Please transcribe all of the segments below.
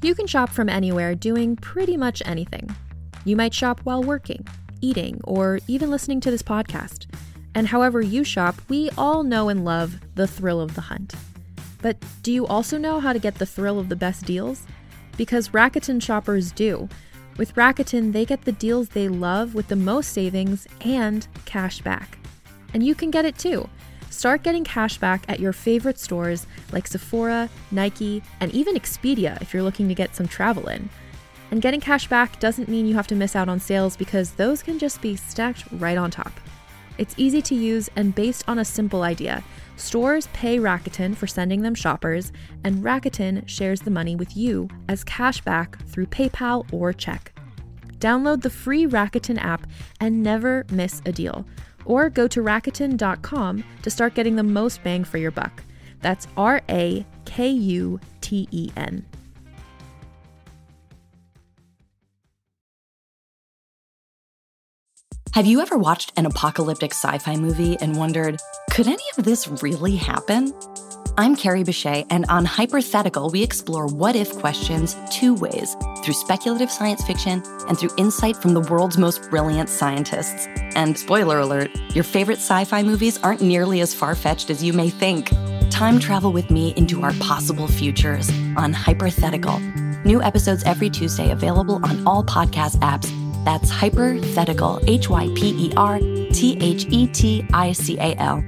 You can shop from anywhere doing pretty much anything. You might shop while working, eating, or even listening to this podcast. And however you shop, we all know and love the thrill of the hunt. But do you also know how to get the thrill of the best deals? Because Rakuten shoppers do. With Rakuten, they get the deals they love with the most savings and cash back. And you can get it too. Start getting cash back at your favorite stores like Sephora, Nike, and even Expedia if you're looking to get some travel in. And getting cash back doesn't mean you have to miss out on sales because those can just be stacked right on top. It's easy to use and based on a simple idea. Stores pay Rakuten for sending them shoppers, and Rakuten shares the money with you as cash back through PayPal or check. Download the free Rakuten app and never miss a deal. Or go to Rakuten.com to start getting the most bang for your buck. That's Rakuten. Have you ever watched an apocalyptic sci-fi movie and wondered, could any of this really happen? I'm Carrie Bechet, and on Hypothetical, we explore what-if questions two ways, through speculative science fiction and through insight from the world's most brilliant scientists. And spoiler alert, your favorite sci-fi movies aren't nearly as far-fetched as you may think. Time travel with me into our possible futures on Hypothetical. New episodes every Tuesday, available on all podcast apps. That's Hypothetical, Hyperthetical.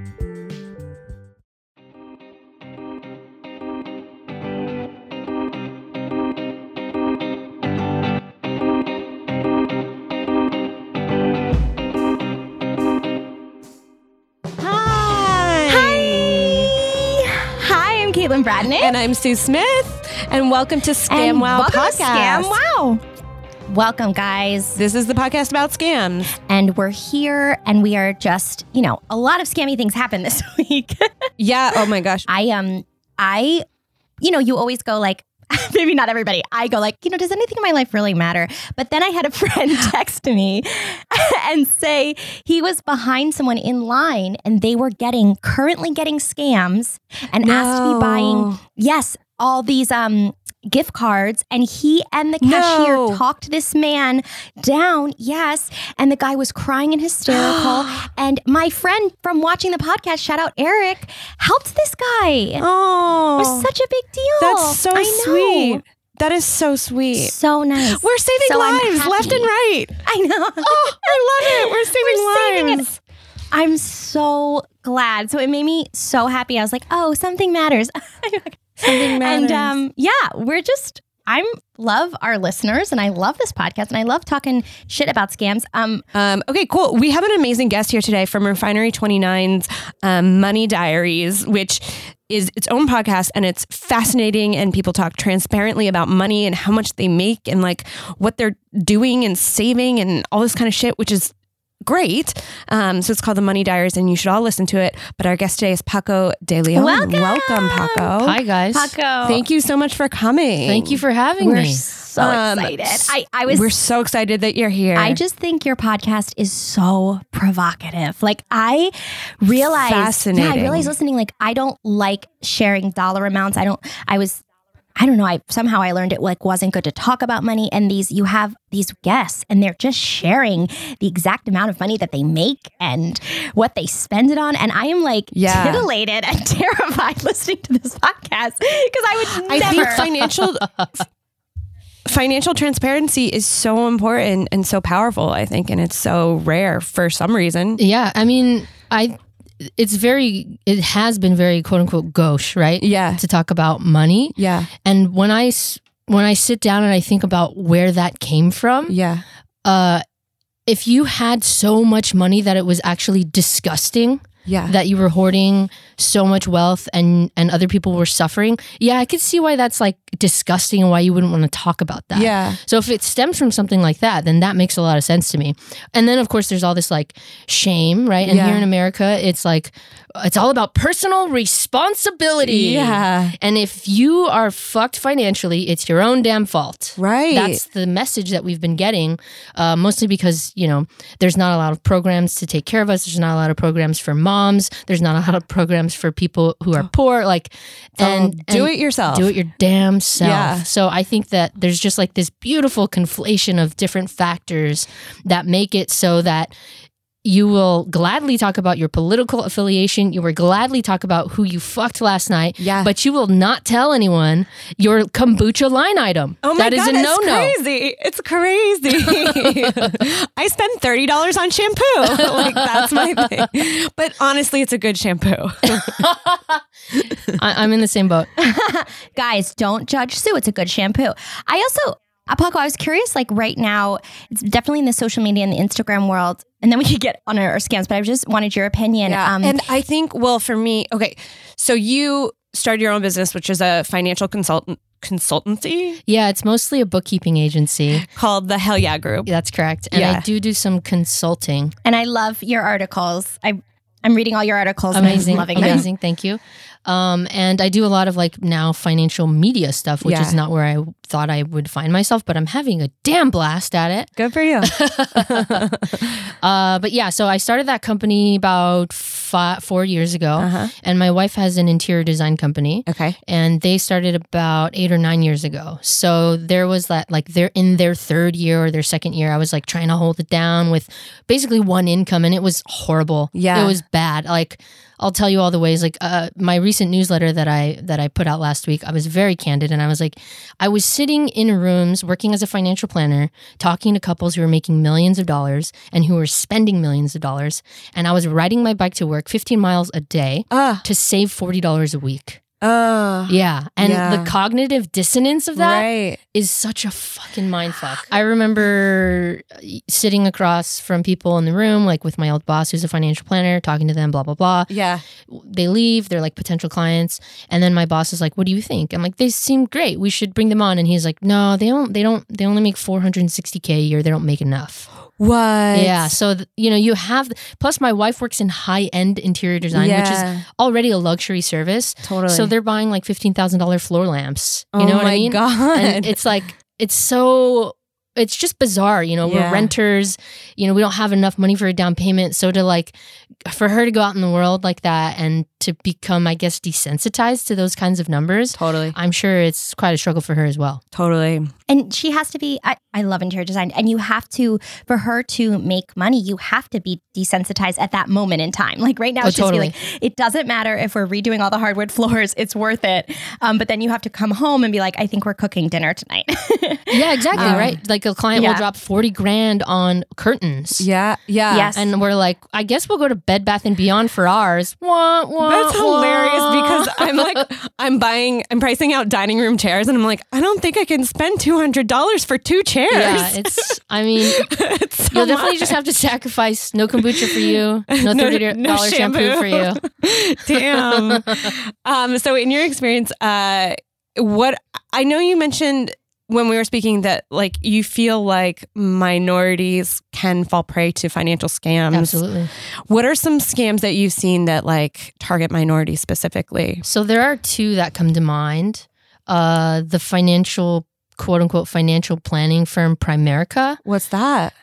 Caitlin Bradnick. And I'm Sue Smith. And welcome to Scam Wow Podcast. Scam Wow. Welcome, guys. This is the podcast about scams. And we're here, and we are just, a lot of scammy things happen this week. Yeah. Oh my gosh. You always go like, maybe not everybody. I go like, does anything in my life really matter? But then I had a friend text me and say he was behind someone in line and they were currently getting scams and asked to be buying, all these gift cards, and he and the cashier talked this man down, and the guy was crying and hysterical. And my friend from watching the podcast, shout out Eric, helped this guy. Oh, it was such a big deal. That's so sweet. That is so sweet. So nice. We're saving lives left and right. I know. Oh, I love it. We're saving lives. I'm so glad. So it made me so happy. I was like, oh, something matters. Something matters. And I love our listeners, and I love this podcast, and I love talking shit about scams. Okay, cool. We have an amazing guest here today from Refinery 29's Money Diaries, which is its own podcast, and it's fascinating, and people talk transparently about money and how much they make and like what they're doing and saving and all this kind of shit, which is great. So it's called The Money Diaries, and you should all listen to it. But our guest today is Paco de Leon. Welcome, Paco. Hi, guys. Paco. Thank you so much for coming. Thank you for having We're me. so excited. We're so excited that you're here. I just think your podcast is so provocative. Like, I realized, fascinating. I realized listening, like, I don't like sharing dollar amounts. I learned it wasn't good to talk about money. And you have these guests, and they're just sharing the exact amount of money that they make and what they spend it on. And I am titillated and terrified listening to this podcast because I think financial transparency is so important and so powerful, I think, and it's so rare for some reason. Yeah, I mean, it has been very quote unquote gauche, right? Yeah. To talk about money. Yeah. And when I sit down and I think about where that came from, if you had so much money that it was actually disgusting, that you were hoarding so much wealth and other people were suffering, I could see why that's like disgusting and why you wouldn't want to talk about that. Yeah. So if it stems from something like that, then that makes a lot of sense to me. And then of course there's all this like shame, right? And here in America, it's like it's all about personal responsibility. Yeah. And if you are fucked financially, it's your own damn fault. Right. That's the message that we've been getting, mostly because, there's not a lot of programs to take care of us. There's not a lot of programs for moms. There's not a lot of programs for people who are poor. Do it yourself. Do it your damn self. Yeah. So I think that there's just like this beautiful conflation of different factors that make it so that you will gladly talk about your political affiliation. You will gladly talk about who you fucked last night. Yeah. But you will not tell anyone your kombucha line item. Oh my God, God, is a no-no. crazy. It's crazy. I spend $30 on shampoo. That's my thing. But honestly, it's a good shampoo. I'm in the same boat. Guys, don't judge Sue. It's a good shampoo. Paco, I was curious, right now, it's definitely in the social media and the Instagram world, and then we could get on our scams, but I just wanted your opinion. Yeah. And I think, for me, okay, so you started your own business, which is a financial consultancy? Yeah, it's mostly a bookkeeping agency. Called the Hell Yeah Group. That's correct. And I do some consulting. And I love your articles. I'm reading all your articles. Amazing. And I'm loving them. Amazing. Thank you. And I do a lot of now financial media stuff, which is not where I thought I would find myself, but I'm having a damn blast at it. Good for you. But yeah, so I started that company about 4 years ago, and my wife has an interior design company. Okay. And they started about 8 or 9 years ago. So there was that, they're in their third year or their second year. I was trying to hold it down with basically one income, and it was horrible. Yeah. It was bad. I'll tell you all the ways. My recent newsletter that I put out last week, I was very candid, and I was I was sitting in rooms working as a financial planner, talking to couples who were making millions of dollars and who were spending millions of dollars, and I was riding my bike to work 15 miles a day to save $40 a week. Yeah. And the cognitive dissonance of that is such a fucking mindfuck. I remember sitting across from people in the room, with my old boss who's a financial planner, talking to them, blah, blah, blah. Yeah. They leave, they're potential clients. And then my boss is what do you think? I'm they seem great. We should bring them on. And he's no, they only make $460K a year. They don't make enough. What? Yeah. So, you have, plus my wife works in high-end interior design, which is already a luxury service. Totally. So they're buying $15,000 floor lamps. You know what I mean? Oh my God. And it's just bizarre. We're renters, we don't have enough money for a down payment. So for her to go out in the world like that and to become, I guess, desensitized to those kinds of numbers. Totally. I'm sure it's quite a struggle for her as well. Totally. And she has to be, I love interior design, and you have to, for her to make money, you have to be desensitized at that moment in time. Right now, it's just totally. it doesn't matter if we're redoing all the hardwood floors, it's worth it. But then you have to come home and be I think we're cooking dinner tonight. Yeah, exactly, right? A client will drop $40,000 on curtains. Yeah, yeah. Yes. And we're I guess we'll go to Bed Bath & Beyond for ours. Wah, wah, That's hilarious wah. because I'm pricing out dining room chairs, and I'm I don't think I can spend $200 for 2 chairs. Yeah, It's you'll definitely just have to sacrifice no kombucha for you, no $30 shampoo for you. Damn. So in your experience, what I know you mentioned when we were speaking that you feel minorities can fall prey to financial scams. Absolutely. What are some scams that you've seen that target minorities specifically? So there are 2 that come to mind. The financial, quote unquote, financial planning firm Primerica. What's that?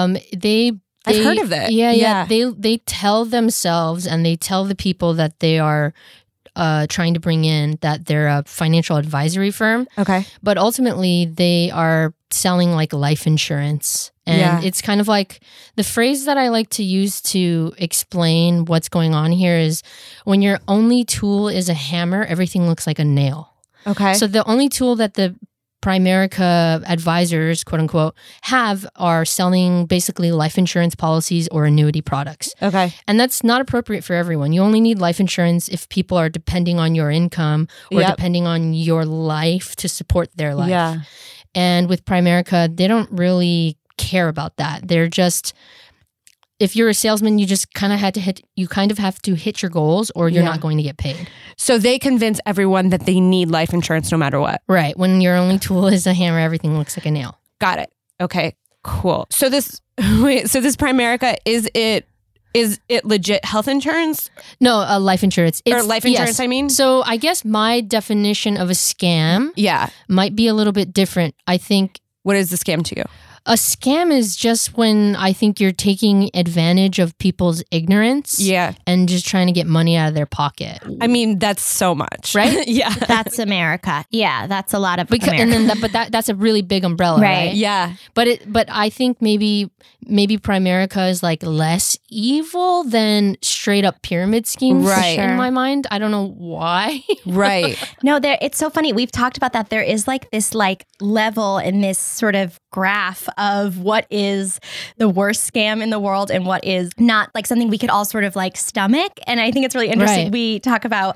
I've heard of it. Yeah. They tell themselves and they tell the people that they are trying to bring in that they're a financial advisory firm. Okay. But ultimately they are selling life insurance. And it's kind of the phrase that I like to use to explain what's going on here is when your only tool is a hammer, everything looks like a nail. Okay. So the only tool that the Primerica advisors, quote unquote, are selling basically life insurance policies or annuity products. Okay. And that's not appropriate for everyone. You only need life insurance if people are depending on your income or depending on your life to support their life. Yeah. And with Primerica, they don't really care about that. They're just, if you're a salesman, you just kind of have to hit your goals or you're not going to get paid. So they convince everyone that they need life insurance no matter what. Right. When your only tool is a hammer, everything looks like a nail. Got it. Okay, cool. So this Primerica, is it Is it legit health insurance? No, life insurance. Or life insurance, I mean? So I guess my definition of a scam might be a little bit different. I think... What is the scam to you? A scam is just when I think you're taking advantage of people's ignorance and just trying to get money out of their pocket. I mean, that's so much. Right? Yeah. That's America. Yeah, that's a lot of America. And then that's a really big umbrella, right? Yeah. But I think maybe Primerica is like less evil than straight up pyramid schemes in my mind. I don't know why. Right. No, it's so funny. We've talked about that. There is like this like level in this sort of graph of what is the worst scam in the world and what is not, like something we could all sort of like stomach. And I think it's really interesting. Right. We talk about,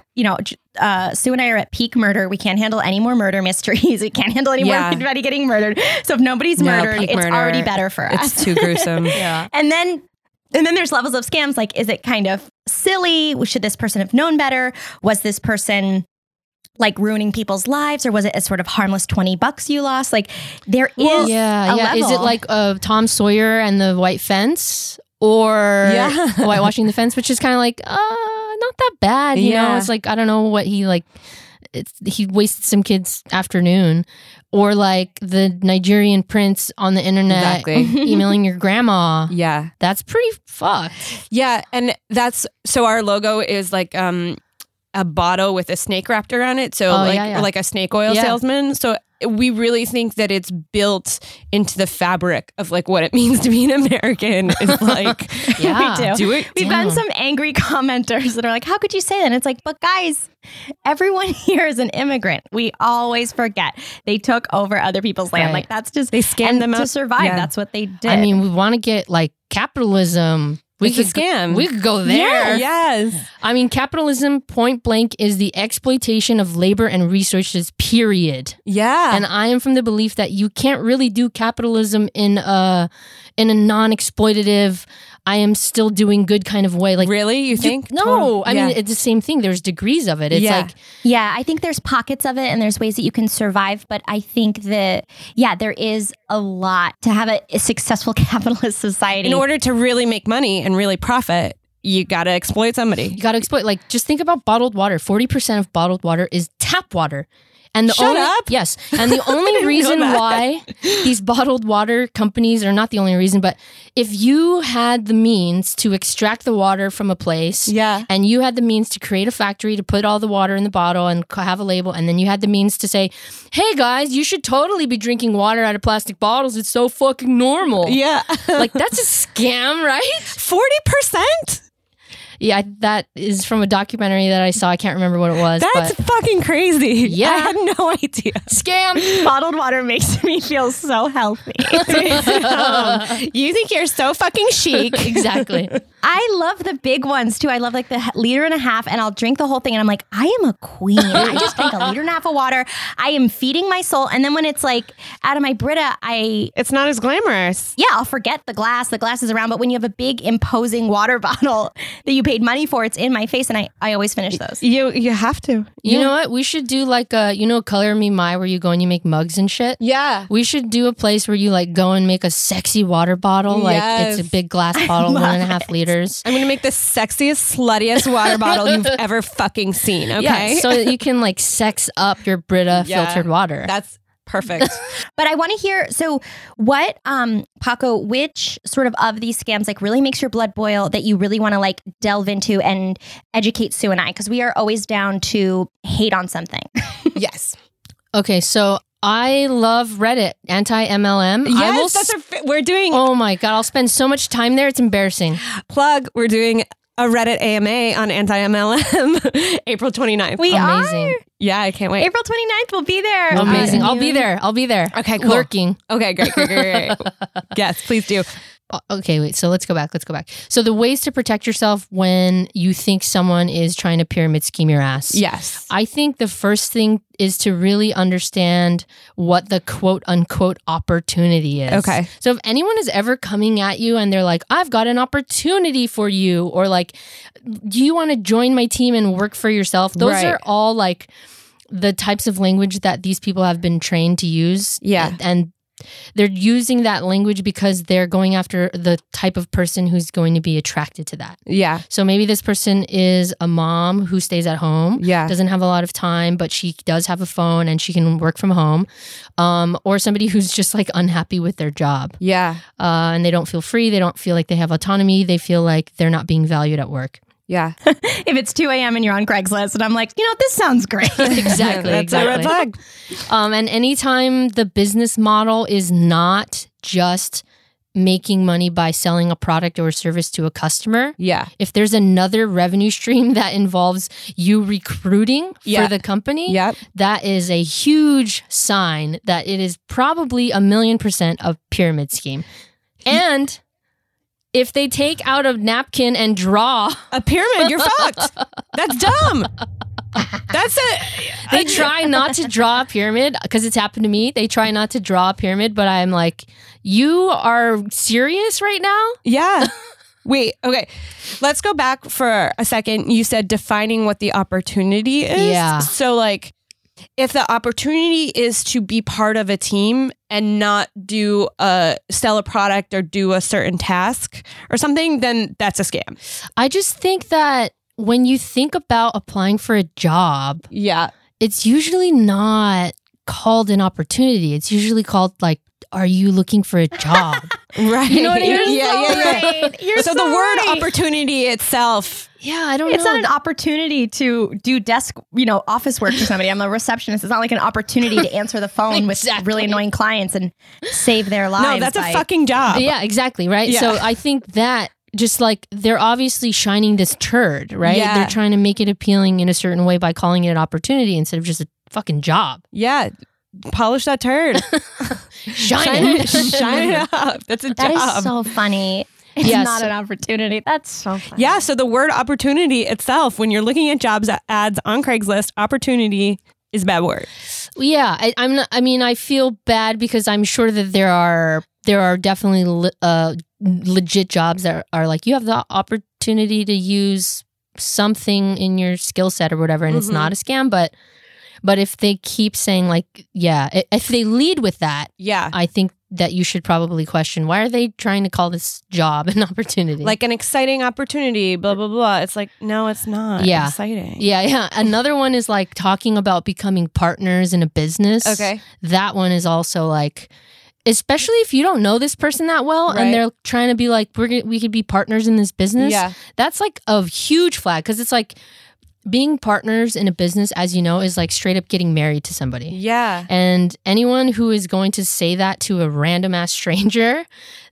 Sue and I are at peak murder. We can't handle any more murder mysteries. We can't handle any more anybody getting murdered. So if nobody's murdered, it's already better for us. It's too gruesome. And then there's levels of scams. Like, is it kind of silly? Should this person have known better? Was this person like ruining people's lives, or was it a sort of harmless $20 you lost? Like, there is a level. Is it like Tom Sawyer and the White Fence, or whitewashing the fence, which is kind of like not that bad, you know? It's like, I don't know what he like. He wasted some kid's afternoon, or like the Nigerian prince on the internet emailing your grandma. Yeah, that's pretty fucked. Yeah, and so our logo is like a bottle with a snake wrapped around it. So like a snake oil salesman. So we really think that it's built into the fabric of like what it means to be an American. Is like, we do it. We've gotten some angry commenters that are like, how could you say that? And it's like, but guys, everyone here is an immigrant. We always forget they took over other people's land. Like, that's just, they scammed them out to survive. That's what they did. I mean, we want to get like capitalism. It's a scam. We could go there. Yes. I mean, capitalism, point blank, is the exploitation of labor and resources, period. Yeah. And I am from the belief that you can't really do capitalism in a non-exploitative, I am still doing good kind of way. Like, really? You think? No. I mean, it's the same thing. There's degrees of it. It's like... Yeah, I think there's pockets of it and there's ways that you can survive. But I think that, there is a lot to have a successful capitalist society. In order to really make money and really profit, you got to exploit somebody. You got to exploit. Like, just think about bottled water. 40% of bottled water is tap water. And the Shut up. Yes. And the only reason why these bottled water companies are not the only reason, but if you had the means to extract the water from a place and you had the means to create a factory to put all the water in the bottle and have a label, and then you had the means to say, hey guys, you should totally be drinking water out of plastic bottles. It's so fucking normal. Yeah. Like, that's a scam, right? 40%? Yeah, that is from a documentary that I saw. I can't remember what it was. That's fucking crazy. Yeah. I had no idea. Scam. Bottled water makes me feel so healthy. You think you're so fucking chic. Exactly. I love the big ones too. I love like the 1.5 liters, and I'll drink the whole thing and I'm like, I am a queen. I just drank 1.5 liters of water. I am feeding my soul. And then when it's like out of my Brita, it's not as glamorous. Yeah, I'll forget the glass. The glass is around. But when you have a big imposing water bottle that you paid money for, it's in my face, and I always finish those. You have to. You know what? We should do like Color Me My, where you go and you make mugs and shit. Yeah. We should do a place where you like go and make a sexy water bottle. Like, it's a big glass bottle, 1.5 liters. I'm going to make the sexiest, sluttiest water bottle you've ever fucking seen. Okay. Yeah, so that you can like sex up your Brita filtered water. That's perfect. But I want to hear, so what, Paco, which sort of these scams like really makes your blood boil that you really want to like delve into and educate Sue and I? Because we are always down to hate on something. Yes. Okay, so I love Reddit, anti-MLM. Yes, we're doing. Oh my God, I'll spend so much time there. It's embarrassing. Plug, we're doing a Reddit AMA on anti-MLM April 29th. We Amazing. are? Yeah, I can't wait. April 29th, we'll be there. Amazing. I'll be there. Okay, cool. Lurking. Okay, great. Yes, please do. Okay, wait. So let's go back. So the ways to protect yourself when you think someone is trying to pyramid scheme your ass. Yes. I think the first thing is to really understand what the quote unquote opportunity is. Okay. So if anyone is ever coming at you and they're like, I've got an opportunity for you, or like, do you want to join my team and work for yourself? Those are all like the types of language that these people have been trained to use. Yeah. And they're using that language because they're going after the type of person who's going to be attracted to that. Yeah. So maybe this person is a mom who stays at home, doesn't have a lot of time, but she does have a phone and she can work from home. Or somebody who's just like unhappy with their job. Yeah. And they don't feel free. They don't feel like they have autonomy. They feel like they're not being valued at work. Yeah. If it's 2 a.m. and you're on Craigslist and I'm like, this sounds great. Exactly. That's a red flag. And anytime the business model is not just making money by selling a product or a service to a customer. Yeah. If there's another revenue stream that involves you recruiting for the company, that is a huge sign that it is probably 1,000,000% a pyramid scheme. And if they take out a napkin and draw a pyramid, you're fucked. That's dumb. That's it. They try not to draw a pyramid because it's happened to me. They try not to draw a pyramid, but I'm like, you are serious right now? Yeah. Wait, okay. Let's go back for a second. You said defining what the opportunity is. Yeah. So like, if the opportunity is to be part of a team and not sell a product or do a certain task or something, then that's a scam. I just think that when you think about applying for a job, it's usually not called an opportunity. It's usually called like, are you looking for a job? Right. You know what I mean? Yeah. You're so the word opportunity itself. Yeah, I don't know. It's not an opportunity to do desk, office work for somebody. I'm a receptionist. It's not like an opportunity to answer the phone with really annoying clients and save their lives. No, that's a fucking job. Yeah, exactly. Right. Yeah. So I think that just like they're obviously shining this turd, right? Yeah. They're trying to make it appealing in a certain way by calling it an opportunity instead of just a fucking job. Yeah. Polish that turd. Shine it up. That's a job. That is so funny. It's not an opportunity. That's so funny. Yeah. So the word opportunity itself, when you're looking at jobs ads on Craigslist, opportunity is a bad word. Yeah. I feel bad because I'm sure that there are definitely legit jobs that are like, you have the opportunity to use something in your skill set or whatever, and it's not a scam, but if they keep saying like, if they lead with that, I think that you should probably question, why are they trying to call this job an opportunity? Like an exciting opportunity, blah, blah, blah. It's like, no, it's not exciting. Yeah. Another one is like talking about becoming partners in a business. Okay. That one is also like, especially if you don't know this person that well and they're trying to be like, we could be partners in this business. Yeah. That's like a huge flag because it's like, being partners in a business, as you know, is like straight up getting married to somebody. Yeah. And anyone who is going to say that to a random ass stranger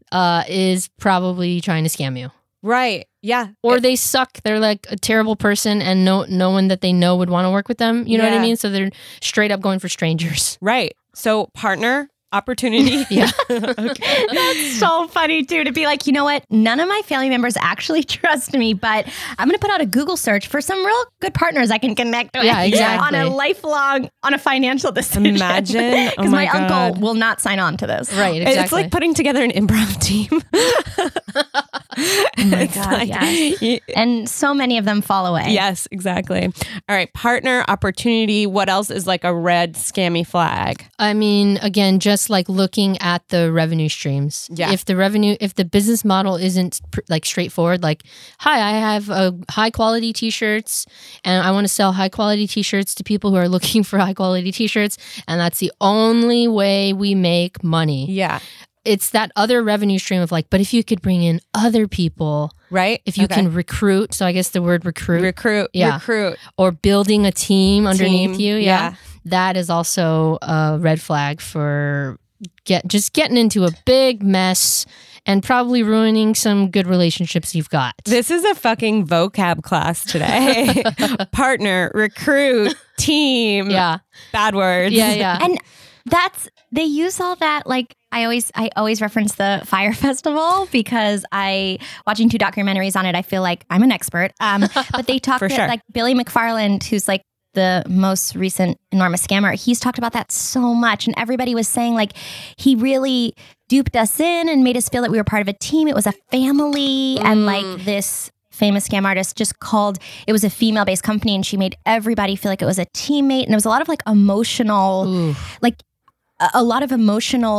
is probably trying to scam you. Right. Yeah. Or they suck. They're like a terrible person and no one that they know would want to work with them. You know what I mean? So they're straight up going for strangers. Right. So partner, opportunity. Yeah. Okay. That's so funny too, to be like, you know what? None of my family members actually trust me, but I'm going to put out a Google search for some real good partners I can connect with. Yeah, exactly. on a financial decision. Imagine. Because my uncle will not sign on to this. Right, exactly. It's like putting together an improv team. Oh my God, yes. And so many of them fall away. Yes, exactly. All right. Partner, opportunity. What else is like a red scammy flag? I mean, again, just like looking at the revenue streams. Yeah. If the business model isn't like straightforward, like, hi, I have high quality t-shirts and I want to sell high quality t-shirts to people who are looking for high quality t-shirts. And that's the only way we make money. Yeah. It's that other revenue stream of like, but if you could bring in other people, right? If you can recruit, so I guess the word recruit, or building a team underneath you, that is also a red flag for getting into a big mess and probably ruining some good relationships you've got. This is a fucking vocab class today. Partner, recruit, team, bad words, and they use all that like. I always reference the Fyre Festival because watching 2 documentaries on it, I feel like I'm an expert. But they talk like Billy McFarland, who's like the most recent enormous scammer. He's talked about that so much, and everybody was saying like he really duped us in and made us feel that we were part of a team. It was a family, and like this famous scam artist just it was a female-based company, and she made everybody feel like it was a teammate, and there was a lot of like emotional, like a lot of emotional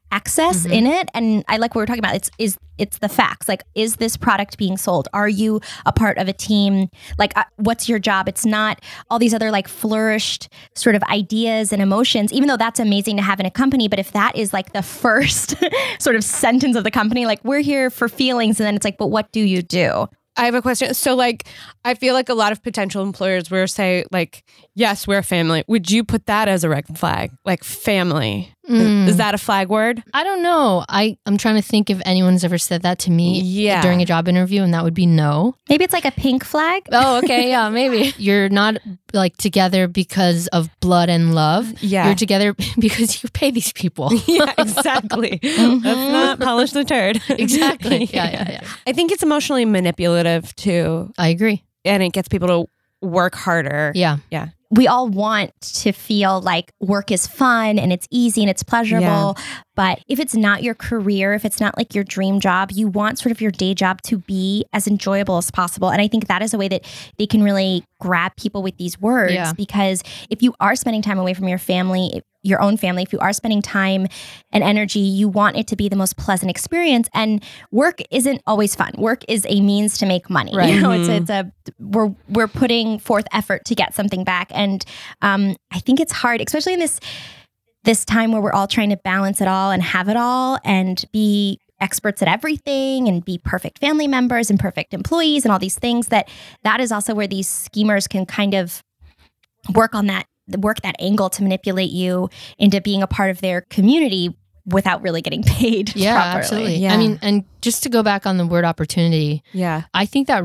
excess in it. And I like what we're talking about. It's the facts. Like, is this product being sold? Are you a part of a team? Like, what's your job? It's not all these other like flourished sort of ideas and emotions, even though that's amazing to have in a company. But if that is like the first sort of sentence of the company, like, we're here for feelings. And then it's like, but what do you do? I have a question. So, like, I feel like a lot of potential employers will say, like, yes, we're a family. Would you put that as a red flag? Like, family. Is that a flag word? I don't know. I'm trying to think if anyone's ever said that to me during a job interview, and that would be no. Maybe it's like a pink flag. Oh, okay. Yeah, maybe. You're not like together because of blood and love. Yeah. You're together because you pay these people. Yeah, exactly. Let's not polish the turd. Exactly. Yeah. I think it's emotionally manipulative too. I agree. And it gets people to work harder. Yeah. We all want to feel like work is fun and it's easy and it's pleasurable. Yeah. But if it's not your career, if it's not like your dream job, you want sort of your day job to be as enjoyable as possible. And I think that is a way that they can really grab people with these words. Yeah. Because if you are spending time away from your family, your own family, if you are spending time and energy, you want it to be the most pleasant experience. And work isn't always fun. Work is a means to make money. Right. You know, we're putting forth effort to get something back. And I think it's hard, especially in this time where we're all trying to balance it all and have it all and be experts at everything and be perfect family members and perfect employees and all these things, that is also where these schemers can kind of work that angle to manipulate you into being a part of their community without really getting paid properly. Absolutely. Yeah. I mean, and just to go back on the word opportunity, I think that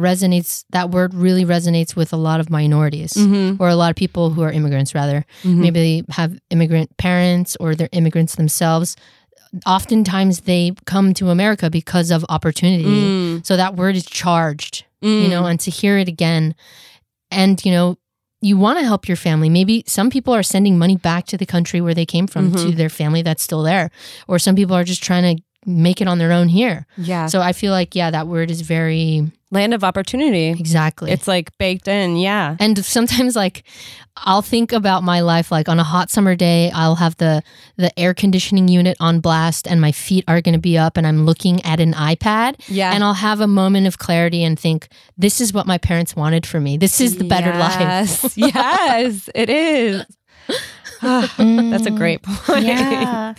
word really resonates with a lot of minorities or a lot of people who are immigrants, rather. Maybe they have immigrant parents or they're immigrants themselves. Oftentimes they come to America because of opportunity. So that word is charged, you know, and to hear it again and, you know, you want to help your family. Maybe some people are sending money back to the country where they came from to their family that's still there. Or some people are just trying to make it on their own here. Yeah. So I feel like, that word is very... land of opportunity. Exactly. It's like baked in, yeah. And sometimes like I'll think about my life like on a hot summer day, I'll have the air conditioning unit on blast and my feet are going to be up and I'm looking at an iPad. Yeah. And I'll have a moment of clarity and think, this is what my parents wanted for me. This is the better life. Yes, it is. That's a great point. Yeah.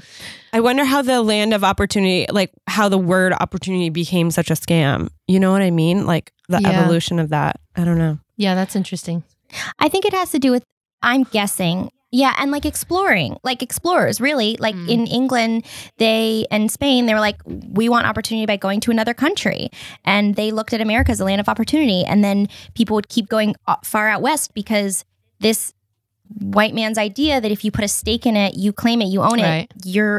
I wonder how the land of opportunity, like how the word opportunity became such a scam. You know what I mean? Like the evolution of that. I don't know. Yeah, that's interesting. I think it has to do with, I'm guessing, and like exploring, like explorers, really. Like in England, and Spain, they were like, we want opportunity by going to another country. And they looked at America as a land of opportunity. And then people would keep going far out west because this white man's idea that if you put a stake in it, you claim it, you own it, you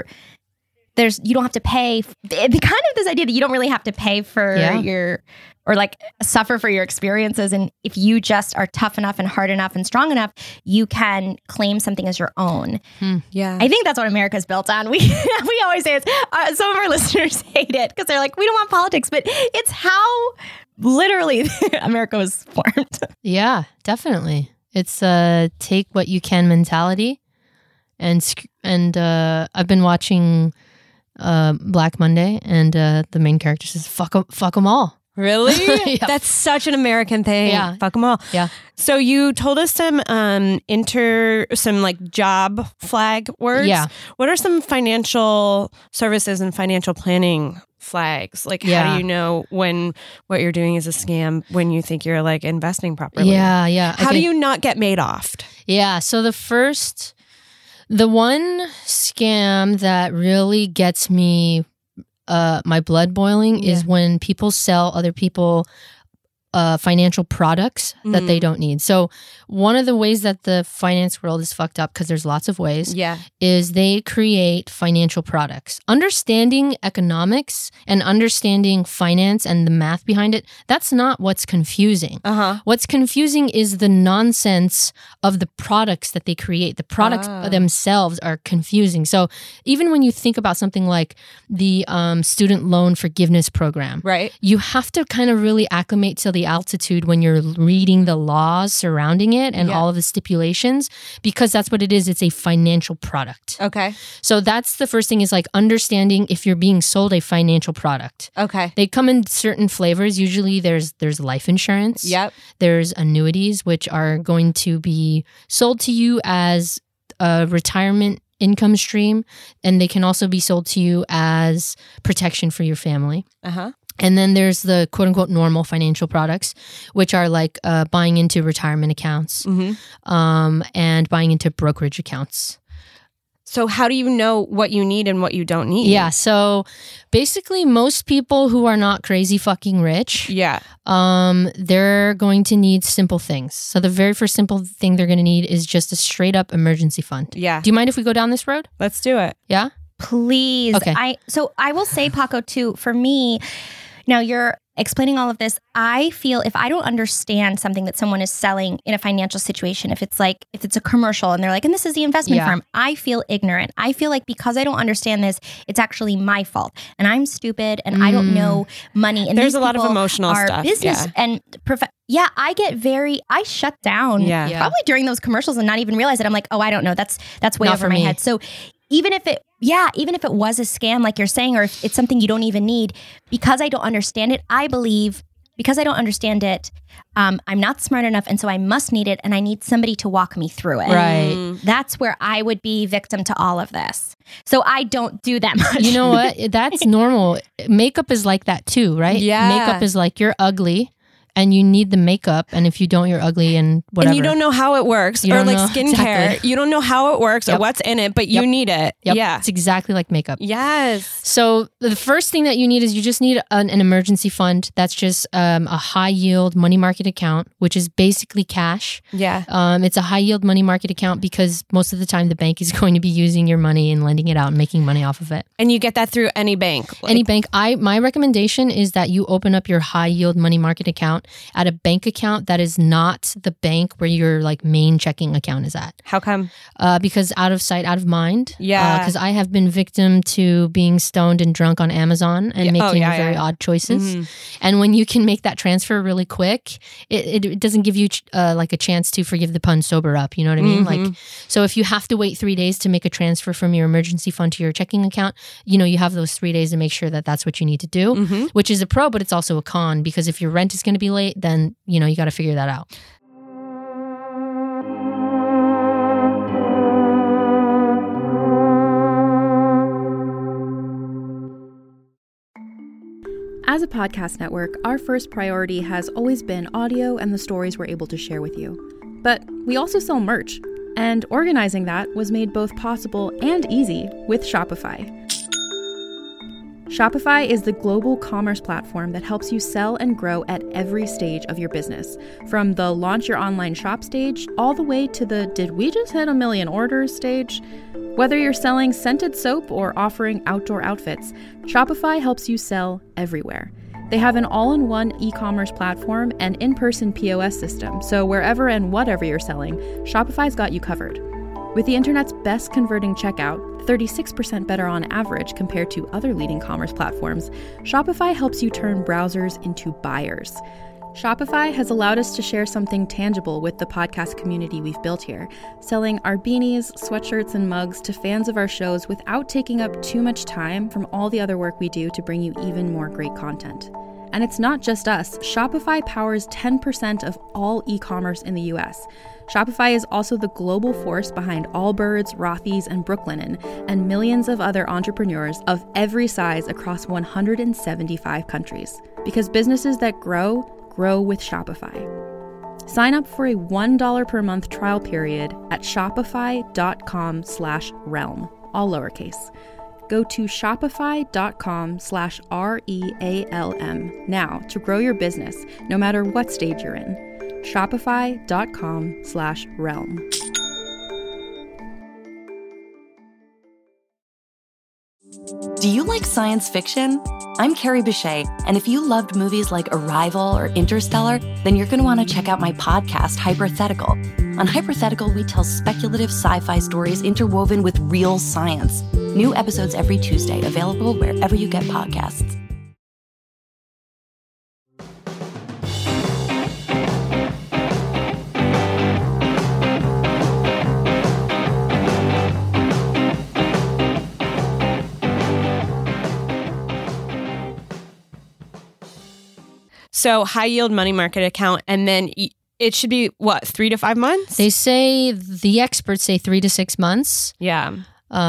don't have to pay. Kind of this idea that you don't really have to pay for your, or like suffer for your experiences. And if you just are tough enough and hard enough and strong enough, you can claim something as your own. Yeah. I think that's what America's built on. We always say it's, some of our listeners hate it because they're like, we don't want politics, but it's how literally America was formed. Yeah, definitely. It's a take what you can mentality, and I've been watching Black Monday, and the main character says fuck them all. Really? Yeah. That's such an American thing. Yeah. Fuck them all. Yeah. So you told us some like job flag words. Yeah. What are some financial services and financial planning flags? Like how do you know when what you're doing is a scam when you think you're like investing properly? Yeah. How do you not get Madoffed? Yeah. So the one scam that really gets me my blood boiling is when people sell other people financial products that they don't need. So one of the ways that the finance world is fucked up, because there's lots of ways, is they create financial products. Understanding economics and understanding finance and the math behind it, that's not what's confusing. What's confusing is the nonsense of the products that they create. The products themselves are confusing. So even when you think about something like the student loan forgiveness program, right? You have to kind of really acclimate to the the altitude when you're reading the laws surrounding it and all of the stipulations, because that's what it is. It's a financial product. Okay. So that's the first thing, is like understanding if you're being sold a financial product. Okay. They come in certain flavors. Usually there's life insurance. Yep. There's annuities, which are going to be sold to you as a retirement income stream, and they can also be sold to you as protection for your family. Uh-huh. And then there's the quote unquote normal financial products, which are like buying into retirement accounts and buying into brokerage accounts. So how do you know what you need and what you don't need? Yeah. So basically most people who are not crazy fucking rich, they're going to need simple things. So the very first simple thing they're going to need is just a straight up emergency fund. Yeah. Do you mind if we go down this road? Let's do it. Yeah? Please. Okay. I will say, Paco, too, for me, now you're explaining all of this. I feel if I don't understand something that someone is selling in a financial situation, if it's a commercial and they're like, and this is the investment firm, I feel ignorant. I feel like because I don't understand this, it's actually my fault. And I'm stupid and I don't know money. And there's a lot of emotional stuff. Business and I shut down probably during those commercials and not even realize it. I'm like, oh, I don't know. That's way over my head. So even if it was a scam, like you're saying, or if it's something you don't even need, because I don't understand it, I believe because I don't understand it, I'm not smart enough, and so I must need it, and I need somebody to walk me through it. Right. That's where I would be victim to all of this. So I don't do that much. You know what? That's normal. Makeup is like that too, right? Yeah. Makeup is like, you're ugly and you need the makeup, and if you don't, you're ugly and whatever. And you don't know how it works, or like skincare. Exactly. You don't know how it works or what's in it, but you need it. Yep. Yeah. It's exactly like makeup. Yes. So the first thing that you need is you just need an emergency fund. That's just a high yield money market account, which is basically cash. Yeah. It's a high yield money market account because most of the time the bank is going to be using your money and lending it out and making money off of it. And you get that through any bank. Any bank. My recommendation is that you open up your high yield money market account at a bank account that is not the bank where your like main checking account is at. How come? Because out of sight, out of mind. Yeah. Because I have been victim to being stoned and drunk on Amazon and making very odd choices. Mm-hmm. And when you can make that transfer really quick, it doesn't give you like a chance to, forgive the pun, sober up. You know what I mean? Mm-hmm. Like, so if you have to wait 3 days to make a transfer from your emergency fund to your checking account, you have those 3 days to make sure that that's what you need to do, which is a pro, but it's also a con, because if your rent is going to be late, then you got to figure that out. As a podcast network, our first priority has always been audio and the stories we're able to share with you. But we also sell merch, and organizing that was made both possible and easy with Shopify. Shopify is the global commerce platform that helps you sell and grow at every stage of your business, from the launch your online shop stage all the way to the did we just hit 1 million orders stage. Whether you're selling scented soap or offering outdoor outfits, Shopify helps you sell everywhere. They have an all-in-one e-commerce platform and in-person POS system, so wherever and whatever you're selling, Shopify's got you covered. With the internet's best converting checkout, 36% better on average compared to other leading commerce platforms, Shopify helps you turn browsers into buyers. Shopify has allowed us to share something tangible with the podcast community we've built here, selling our beanies, sweatshirts, and mugs to fans of our shows without taking up too much time from all the other work we do to bring you even more great content. And it's not just us. Shopify powers 10% of all e-commerce in the US. Shopify is also the global force behind Allbirds, Rothy's, and Brooklinen, and millions of other entrepreneurs of every size across 175 countries. Because businesses that grow with Shopify. Sign up for a $1 per month trial period at shopify.com/realm, all lowercase. Go to shopify.com/REALM now to grow your business, no matter what stage you're in. Shopify.com/realm. Do you like science fiction? I'm Carrie Bechet, and if you loved movies like Arrival or Interstellar, then you're going to want to check out my podcast, Hypothetical. On Hypothetical, we tell speculative sci-fi stories interwoven with real science. New episodes every Tuesday, available wherever you get podcasts. So high yield money market account, and then it should be what, 3 to 5 months? The experts say 3 to 6 months. Yeah.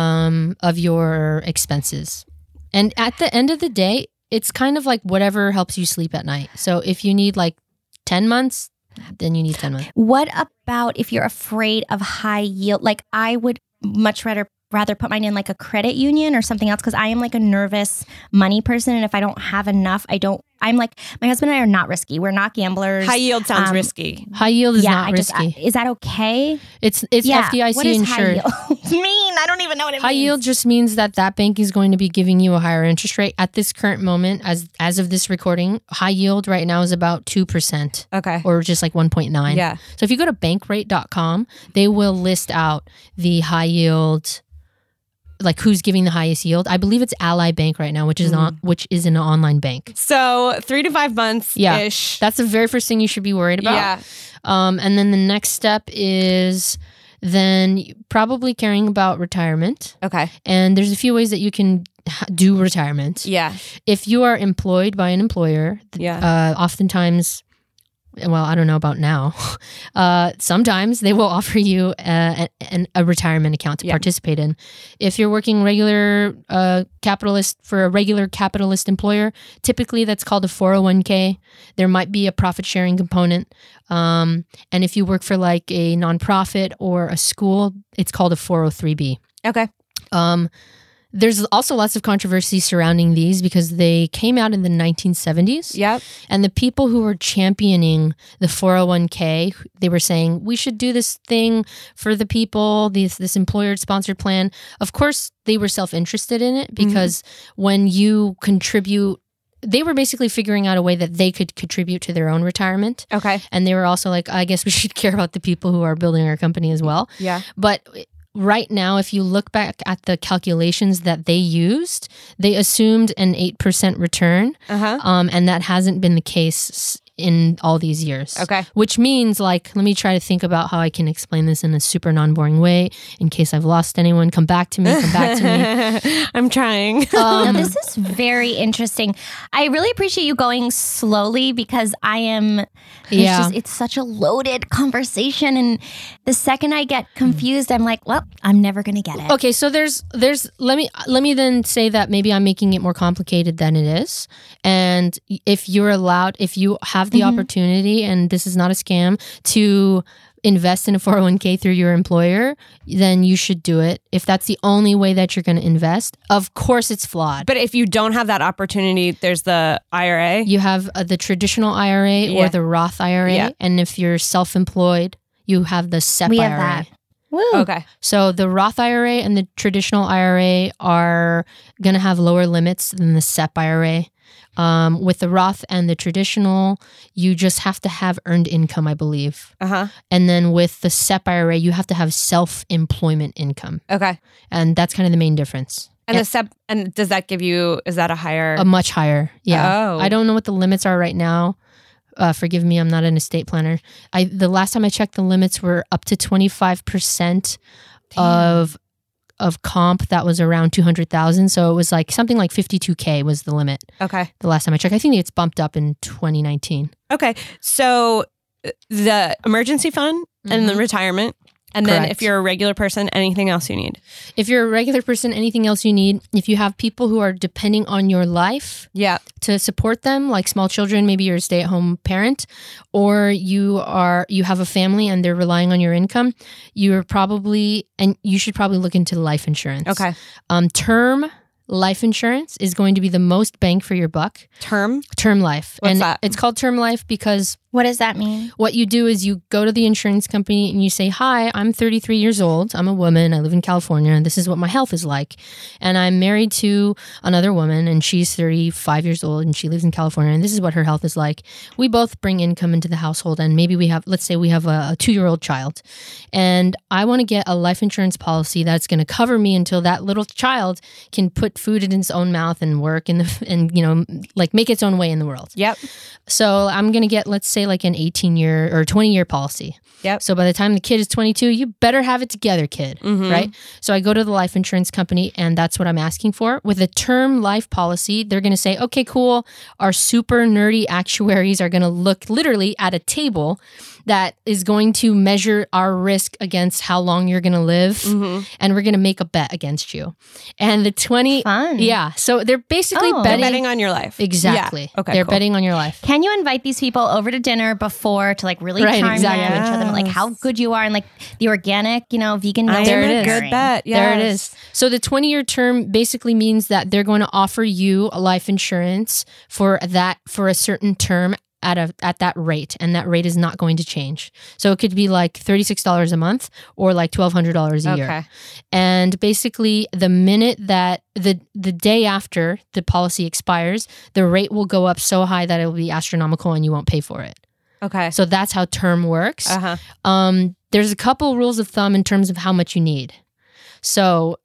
Of your expenses. And at the end of the day, it's kind of like whatever helps you sleep at night. So if you need like 10 months, then you need 10 months. What about if you're afraid of high yield? Like I would much rather put mine in like a credit union or something else because I am like a nervous money person. And if I don't have enough, I'm like, my husband and I are not risky. We're not gamblers. High yield sounds risky. High yield is not risky. Is that okay? It's FDIC what is insured. High yield mean? I don't even know what it means. High yield just means that bank is going to be giving you a higher interest rate. At this current moment, as of this recording, high yield right now is about 2%. Okay. Or just like 1.9. Yeah. So if you go to bankrate.com, they will list out the high yield, like who's giving the highest yield. I believe it's Ally Bank right now, which is an online bank. So 3 to 5 months ish. That's the very first thing you should be worried about. Yeah. And then the next step is then probably caring about retirement. Okay. And there's a few ways that you can do retirement. Yeah. If you are employed by an employer, oftentimes, well, I don't know about now. Sometimes they will offer you a retirement account to participate in. If you're working regular capitalist for a regular capitalist employer, typically that's called a 401k. There might be a profit sharing component. And if you work for like a nonprofit or a school, it's called a 403b. Okay. There's also lots of controversy surrounding these because they came out in the 1970s. Yep. And the people who were championing the 401k, they were saying, we should do this thing for the people, this employer-sponsored plan. Of course, they were self-interested in it because when you contribute, they were basically figuring out a way that they could contribute to their own retirement. Okay. And they were also like, I guess we should care about the people who are building our company as well. Yeah. But right now, if you look back at the calculations that they used, they assumed an 8% return. And that hasn't been the case in all these years. Okay. Which means, like, let me try to think about how I can explain this in a super non-boring way in case I've lost anyone. Come back to me. I'm trying. No, this is very interesting. I really appreciate you going slowly because I am, it's such a loaded conversation. And the second I get confused, I'm like, well, I'm never going to get it. Okay. So there's, let me then say that maybe I'm making it more complicated than it is. And if you have the opportunity, and this is not a scam, to invest in a 401k through your employer, then you should do it. If that's the only way that you're going to invest, of course it's flawed. But if you don't have that opportunity, there's the IRA. You have the traditional IRA or the Roth IRA. Yeah. And if you're self-employed, you have the SEP IRA. Have that. Woo. Okay. So the Roth IRA and the traditional IRA are going to have lower limits than the SEP IRA. With the Roth and the traditional, you just have to have earned income, I believe. And then with the SEP IRA, you have to have self-employment income. Okay. And that's kind of the main difference. And the SEP, and does that give you, is that a much higher, yeah. Oh. I don't know what the limits are right now. Forgive me, I'm not an estate planner. The last time I checked, the limits were up to 25% of comp that was around 200,000. So it was like something like 52K was the limit. Okay. The last time I checked. I think it's bumped up in 2019. Okay. So the emergency fund and the retirement. And Correct. Then if you're a regular person, anything else you need. If you're a regular person, anything else you need. If you have people who are depending on your life to support them, like small children, maybe you're a stay-at-home parent, or you have a family and they're relying on your income, you should probably look into life insurance. Okay. Term life insurance is going to be the most bang for your buck. Term life. What's that? It's called term life because what does that mean? What you do is you go to the insurance company and you say, hi, I'm 33 years old. I'm a woman. I live in California. And this is what my health is like. And I'm married to another woman and she's 35 years old and she lives in California. And this is what her health is like. We both bring income into the household. And maybe let's say we have a 2-year-old child. And I want to get a life insurance policy that's going to cover me until that little child can put food in its own mouth and work and make its own way in the world. Yep. So I'm going to get, let's say, say like an 18-year or 20-year policy. Yep. So by the time the kid is 22, you better have it together, kid, right? So I go to the life insurance company and that's what I'm asking for. With a term life policy, they're going to say, okay, cool. Our super nerdy actuaries are going to look literally at a table that is going to measure our risk against how long you're going to live. And we're going to make a bet against you. And the 20... Fun. Yeah. So they're basically betting on your life. Exactly. Yeah. Okay, they're cool. betting on your life. Can you invite these people over to dinner before to like really charm them and show them like how good you are and like the organic, vegan yogurt? There it is. Good bet. Yes. There it is. So the 20-year term basically means that they're going to offer you a life insurance for a certain term at that rate, and that rate is not going to change. So it could be like $36 a month or like $1,200 a year. And basically the minute that the day after the policy expires, the rate will go up so high that it will be astronomical and you won't pay for it. Okay. So that's how term works. There's a couple rules of thumb in terms of how much you need. So